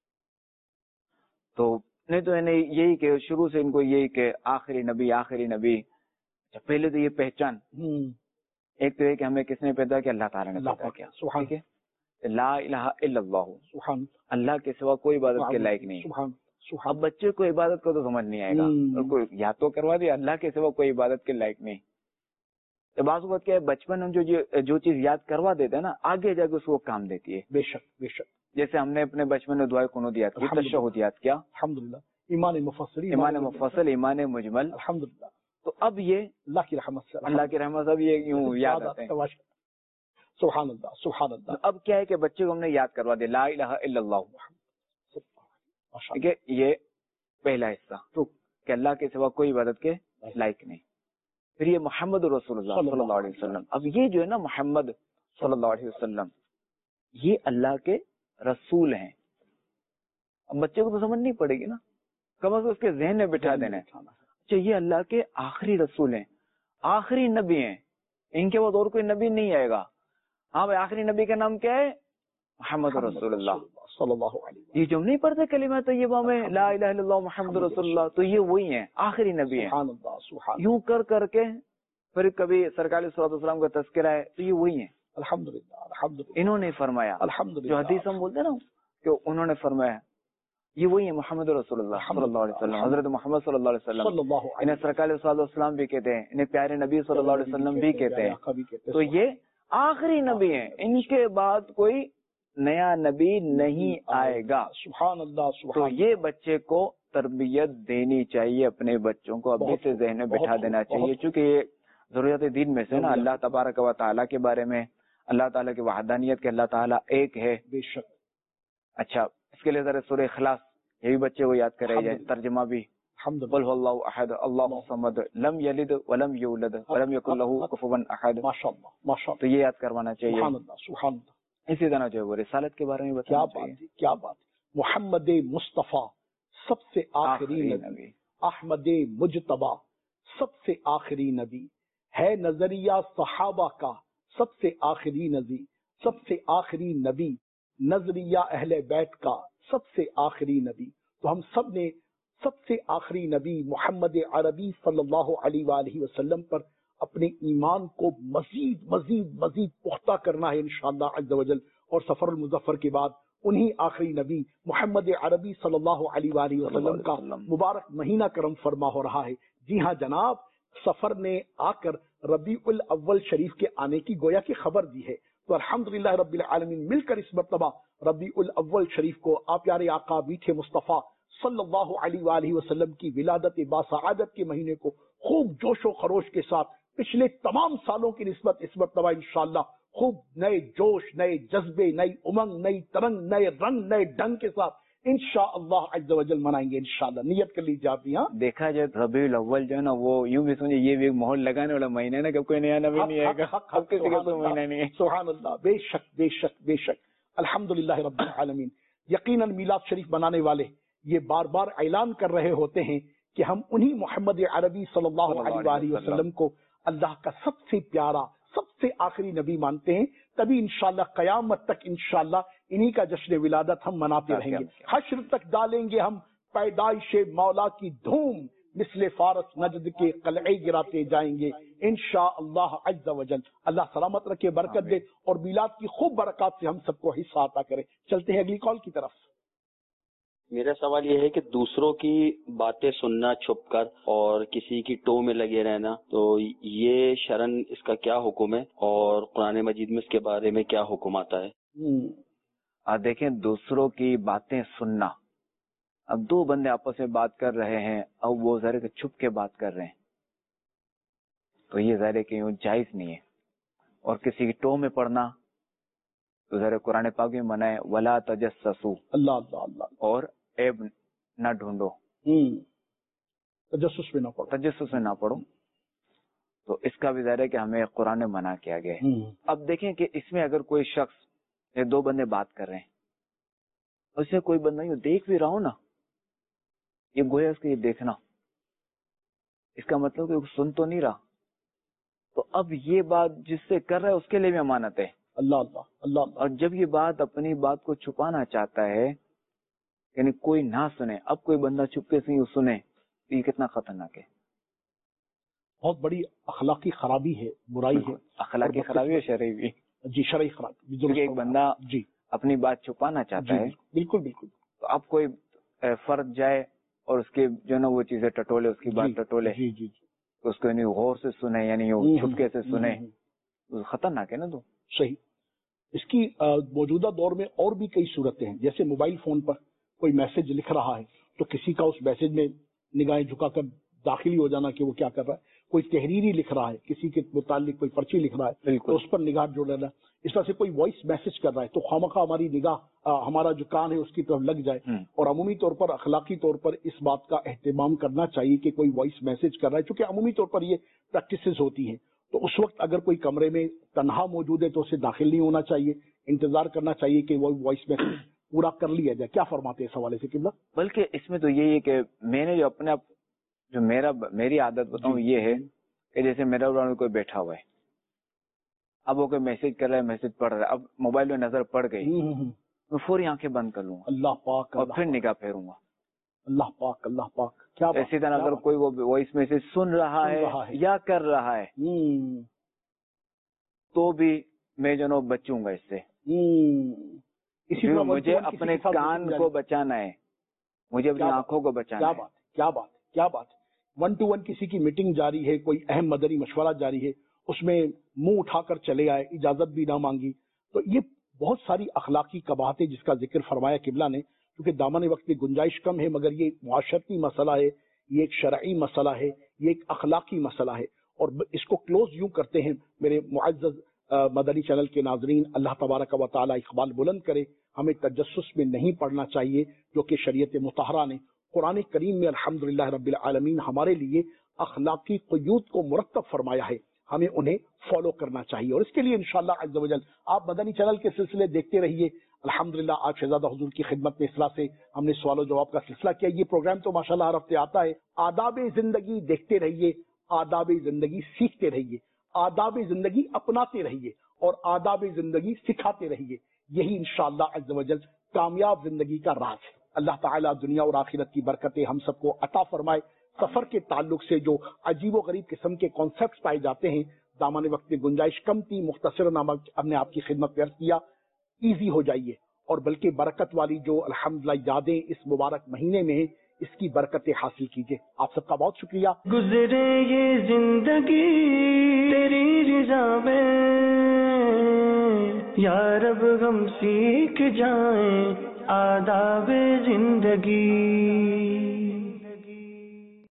تو نہیں تو انہیں یہی کہ شروع سے ان کو یہی کہ آخری نبی. پہلے تو یہ پہچان، ایک تو یہ کہ ہمیں کس نے پیدا کیا؟ اللہ تعالیٰ نے پیدا کیا. ٹھیک ہے، لا الہ الا اللہ، اللہ کے سوا کوئی عبادت کے لائق نہیں. اب بچے کو عبادت کو تو سمجھ نہیں آئے گا، اور کوئی یا تو کروا دیا اللہ کے سوا کوئی عبادت کے لائق نہیں. تو بعض وقت کیا ہے، بچپن ہم جو چیز یاد کروا دیتے ہیں نا، آگے جا کے اس کو کام دیتی ہے. بے شک. جیسے ہم نے اپنے بچپن میں دعائے قنوت یاد کی، تشہد یاد کیا، الحمدللہ، ایمان مفصل، ایمان مجمل، الحمدللہ. تو اب یہ اللہ کی رحمت سے اب یہ یوں یاد آتے ہیں. سبحان اللہ. اب کیا ہے کہ بچے کو ہم نے یاد کروا دیا لا الہ الا اللہ. ٹھیک ہے، یہ پہلا حصہ کہ اللہ کے سوا کوئی عبادت کے لائق نہیں. پھر یہ محمد رسول اللہ صلی اللہ علیہ وسلم. اب یہ جو ہے نا محمد صلی اللہ علیہ وسلم، یہ اللہ کے رسول ہیں. اب بچے کو تو سمجھ نہیں پڑے گی نا، کم از کم اس کے ذہن میں بٹھا دینا ہے. اچھا یہ اللہ کے آخری رسول ہیں، آخری نبی ہیں، ان کے بعد اور کوئی نبی نہیں آئے گا. ہاں بھائی، آخری نبی کا نام کیا ہے؟ محمد رسول اللہ صلی اللہ علیہ وسلم. یہ جو نہیں پڑھتے کلمہ طیبہ میں لا الہ الا اللہ محمد رسول اللہ، تو یہ وہی ہیں، آخری نبی ہیں. یوں کر کے پھر کبھی سرکار صلی اللہ علیہ وسلم کا تذکرہ ہے تو یہ وہی ہیں. الحمدللہ. انہوں نے فرمایا، جو حدیث ہم بولتے ہیں نا کہ انہوں نے فرمایا، یہ وہی ہے محمد رسول اللہ صلی اللہ علیہ وسلم، حضرت محمد صلی اللہ علیہ وسلم. انہیں سرکار صلی اللہ علیہ وسلم بھی کہتے ہیں، انہیں پیارے نبی صلی اللہ علیہ وسلم بھی کہتے ہیں. تو یہ آخری نبی ہیں، ان کے بعد کوئی نیا نبی نہیں آئے گا. سبحان اللہ. تو یہ بچے کو تربیت دینی چاہیے، اپنے بچوں کو ابھی سے ذہن میں بٹھا دینا چاہیے، چونکہ یہ ضروریات دین میں سے نا اللہ تبارک و تعالیٰ کے بارے میں، اللہ تعالیٰ کی وحدانیت کے، اللہ تعالیٰ ایک ہے. بے شک. اچھا اس کے لیے ذرا سورہ اخلاص یہ بھی بچے کو یاد کرے جائے، ترجمہ بھی قل هو اللہ احد اللہ الصمد لم یلد ولم یولد ولم یکن له کفوا احد. ماشاءاللہ ماشاءاللہ. تو یہ یاد کروانا چاہیے. سبحان اللہ سبحان اللہ. اسی طرح جو ہے وہ رسالت کے بارے میں کیا بتانا بات چاہیے. ہے کیا بات. محمد مصطفیٰ سب سے آخری نبی، احمد مجتبی سب سے آخری نبی ہے، نظریہ صحابہ کا سب سے آخری نبی، سب سے آخری نبی نظریہ اہل بیت کا سب سے آخری نبی. تو ہم سب نے سب سے آخری نبی محمد عربی صلی اللہ علیہ وآلہ وسلم پر اپنے ایمان کو مزید مزید مزید پختہ کرنا ہے انشاءاللہ عز و جل. اور سفر المظفر کے بعد انہی آخری نبی محمد عربی صلی اللہ علیہ وآلہ وسلم کا مبارک مہینہ کرم فرما ہو رہا ہے. جی ہاں جناب، سفر نے آ کر ربیع الاول شریف کے آنے کی گویا کی خبر دی ہے. تو الحمدللہ رب العالمین مل کر اس مرتبہ ربیع الاول شریف کو آپ پیارے آقا میٹھے مصطفیٰ صلی اللہ علیہ وآلہ وسلم کی ولادت باسعادت کے مہینے کو خوب جوش و خروش کے ساتھ پچھلے تمام سالوں کی نسبت اس مرتبہ انشاءاللہ خوب نئے جوش، نئے جذبے، نئی امنگ، نئی ترنگ، نئے رنگ، نئے ڈھنگ کے ساتھ انشاءاللہ عز و جل منائیں گے انشاءاللہ. نیت کر لیجیے آپ. یہاں دیکھا جائے ربیع الاول جو ہے نا وہ یوں بھی سمجھے یہ بھی ایک ماحول لگانے والا مہینہ ہے نا کہ کوئی نیا نبی نہیں آئے گا، اب کسی کا کوئی مہینہ نہیں ہے. سبحان اللہ. بے شک بے شک بے شک. الحمدللہ رب العالمین. یقیناً میلاد شریف بنانے والے یہ بار بار اعلان کر رہے ہوتے ہیں کہ ہم انہی محمد عربی صلی اللہ علیہ وآلہ وسلم کو اللہ کا سب سے پیارا، سب سے آخری نبی مانتے ہیں. تبھی انشاءاللہ قیامت تک انشاءاللہ انہی کا جشن ولادت ہم مناتے رہیں گے. حشر تک ڈالیں گے ہم پیدائش مولا کی دھوم، مثل فارس نجد کے قلعے گراتے جائیں گے انشاءاللہ عز و جل. اللہ سلامت رکھے، برکت دے اور میلاد کی خوب برکات سے ہم سب کو حصہ عطا کرے. چلتے ہیں اگلی کال کی طرف. میرا سوال یہ ہے کہ دوسروں کی باتیں سننا چھپ کر اور کسی کی ٹو میں لگے رہنا، تو یہ شرعن اس کا کیا حکم ہے اور قرآن مجید میں اس کے بارے میں کیا حکم آتا ہے؟ دیکھیں دوسروں کی باتیں سننا، اب دو بندے آپس میں بات کر رہے ہیں، اب وہ ذرا کہ چھپ کے بات کر رہے ہیں تو یہ ذرا کہ جائز نہیں ہے. اور کسی کی ٹو میں پڑھنا تو ذرا قرآن پاک میں منع ہے ولا تجسسوا، اللہ اللہ اللہ، اور عیب نہ ڈھونڈو، تجسس میں نہ پڑھو. تو اس کا بھی ظاہر ہے کہ ہمیں قرآن میں منع کیا گیا ہے. اب دیکھیں کہ اس میں اگر کوئی شخص یا دو بندے بات کر رہے ہیں، اس سے کوئی بندہ یہ دیکھ بھی رہا ہو نا، یہ گویا اس کا یہ دیکھنا، اس کا مطلب کہ وہ سن تو نہیں رہا، تو اب یہ بات جس سے کر رہا ہے اس کے لیے بھی امانت ہے. اللہ اللہ اللہ اللہ. اور جب یہ بات اپنی بات کو چھپانا چاہتا ہے، یعنی کوئی نہ سنے، اب کوئی بندہ چپکے سے ہی سنے، تو یہ کتنا خطرناک ہے. بہت بڑی اخلاقی خرابی ہے، برائی ہے. اخلاقی خرابی ہے، شرعی بھی. جی شرعی خرابی. ایک بندہ جی اپنی بات چھپانا چاہتا ہے، بالکل بالکل. تو اب کوئی فرد جائے اور اس کے جو نا وہ چیزیں ٹٹولے، اس کی بات ٹٹولے، جی جی جی، اس کو یعنی غور سے سنے، یعنی چھپکے سے سنے، خطرناک ہے نا. تو صحیح. اس کی موجودہ دور میں اور بھی کئی صورتیں ہیں، جیسے موبائل فون پر کوئی میسج لکھ رہا ہے تو کسی کا اس میسج میں نگاہیں جھکا کر داخل ہی ہو جانا کہ وہ کیا کر رہا ہے. کوئی تحریری لکھ رہا ہے، کسی کے متعلق کوئی پرچی لکھ رہا ہے تو اس پر نگاہ جوڑ لینا. اس طرح سے کوئی وائس میسج کر رہا ہے تو خوامخواہ ہماری نگاہ، ہمارا جو کان ہے اس کی طرف لگ جائے. اور عمومی طور پر اخلاقی طور پر اس بات کا اہتمام کرنا چاہیے کہ کوئی وائس میسج کر رہا ہے، چونکہ عمومی طور پر یہ پریکٹسز ہوتی ہیں. تو اس وقت اگر کوئی کمرے میں تنہا موجود ہے تو اسے داخل نہیں ہونا چاہیے، انتظار کرنا چاہیے کہ وہ وائس میسج پورا کر لیا جائے. کیا فرماتے ہیں اس حوالے سے قبلہ؟ بلکہ اس میں تو یہی ہے کہ میں نے جو اپنے آپ جو میری عادت بتاؤں یہ ہے کہ جیسے میرا کوئی بیٹھا ہوا ہے، اب وہ کوئی میسج کر رہا ہے، میسج پڑھ رہا ہے، اب موبائل میں نظر پڑ گئی، میں فوری آنکھیں بند کر لوں گا، اللہ پاک، اور پھر نگاہ پھیروں گا. اللہ پاک اللہ پاک. کیا اسی طرح اگر کوئی وہ وائس میسج سن رہا ہے یا کر رہا ہے تو بھی میں جو نا بچوں گا اس سے. مجھے اپنے کان کو بچانا ہے، مجھے اپنی آنکھوں کو بچانا ہے. کیا بات کیا بات. 1-to-1 کسی کی میٹنگ جاری ہے، کوئی اہم مدنی مشورہ جاری ہے، اس میں منہ اٹھا کر چلے آئے، اجازت بھی نہ مانگی، تو یہ بہت ساری اخلاقی قباحت ہے جس کا ذکر فرمایا قبلہ نے. کیونکہ دامن وقت کی گنجائش کم ہے، مگر یہ معاشرتی مسئلہ ہے، یہ ایک شرعی مسئلہ ہے، یہ ایک اخلاقی مسئلہ ہے. اور اس کو کلوز یوں کرتے ہیں میرے معزز مدنی چینل کے ناظرین، اللہ تبارک و تعالی اقبال بلند کرے، ہمیں تجسس میں نہیں پڑنا چاہیے، جو کہ شریعت مطہرہ نے قرآن کریم میں الحمدللہ رب العالمین ہمارے لیے اخلاقی قیود کو مرتب فرمایا ہے، ہمیں انہیں فالو کرنا چاہیے۔ اور اس کے لیے انشاءاللہ عز و جل آپ مدنی چینل کے سلسلے دیکھتے رہیے۔ الحمدللہ آج شہزادہ حضور کی خدمت میں اس طرح سے ہم نے سوال و جواب کا سلسلہ کیا۔ یہ پروگرام تو ماشاءاللہ ہر ہفتے آتا ہے۔ آداب زندگی دیکھتے رہیے، آداب زندگی سیکھتے رہیے، آداب زندگی اپناتے رہیے اور آداب زندگی سکھاتے رہیے، یہی انشاءاللہ عز و جل کامیاب زندگی کا راز ہے۔ اللہ تعالیٰ دنیا اور آخرت کی برکتیں ہم سب کو عطا فرمائے۔ سفر کے تعلق سے جو عجیب و غریب قسم کے کانسیپٹس پائے جاتے ہیں، دامن وقت میں گنجائش کم تھی، مختصر نامہ ہم نے آپ کی خدمت میں عرض کیا، ایزی ہو جائیے اور بلکہ برکت والی جو الحمدللہ یادیں اس مبارک مہینے میں ہیں، اس کی برکتیں حاصل کیجیے۔ آپ سب کا بہت شکریہ۔ گزرے یہ زندگی تیری رضا میں، یا رب ہم سیکھ جائیں آداب زندگی۔